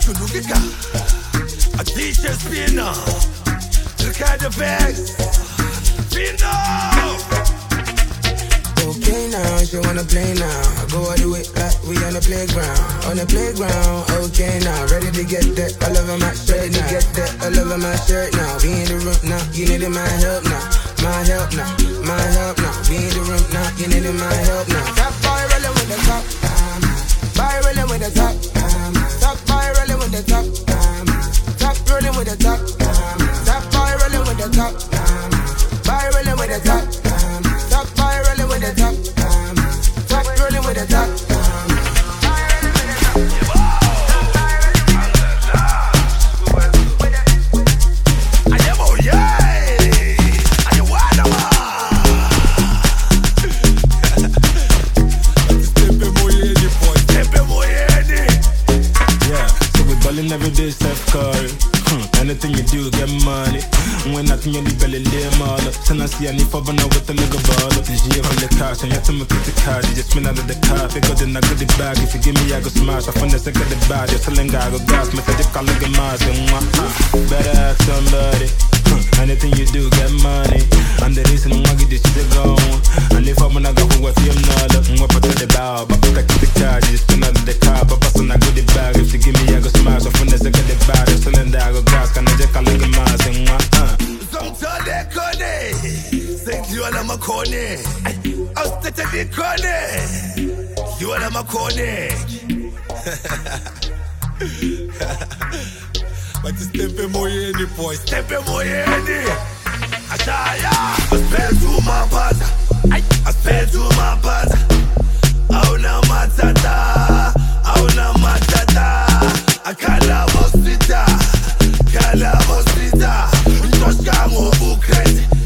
Chulukika, a teacher spinner, the kind of bags, Okay now, she wanna play now. Go all the way like we on the playground. On the playground, okay now. Ready to get that all over my shirt now. Get that all over my shirt now. We in the room now, you need my help now. My help now, my help now. We in the room now, you need my help now. Top boy rolling with the top, boy rolling with the top. Top boy rolling with the top, top rolling with the top. Top boy rolling with the top, boy rolling with the top. Top boy rolling with the top, top rolling with the top. Every day, Steph Curry. Anything you do, get money. When nothing you need, belly lay mother. Send us see any for now with the little ball. This year on the cash, and you have to make the card. You just spin out of the car. They got the nugget the bag. If you give me, I go smash. I find the second the bag. You're selling guy, go gas. Me say, call it mad. Better ask somebody. Anything you do, get money. I'm the reason why I get this shit going. And if I'm gonna go with you, I'm not up. I'm up to the bow. But I get the card. You just spin out of the car. But pass on, I go the bag. If you give me, I go smash. I find the second the bag. You're selling guy, go gas. Can I just call it mad? Sometimes they call it. Think you are my corner. I'll stay to the corner. You are my corner. But you step in more any boy, step in more any. I spell to my buzzer. I spell to my buzzer. Auna matata, auna matata. I cala mostrita, Ntoshka ngobukrezi.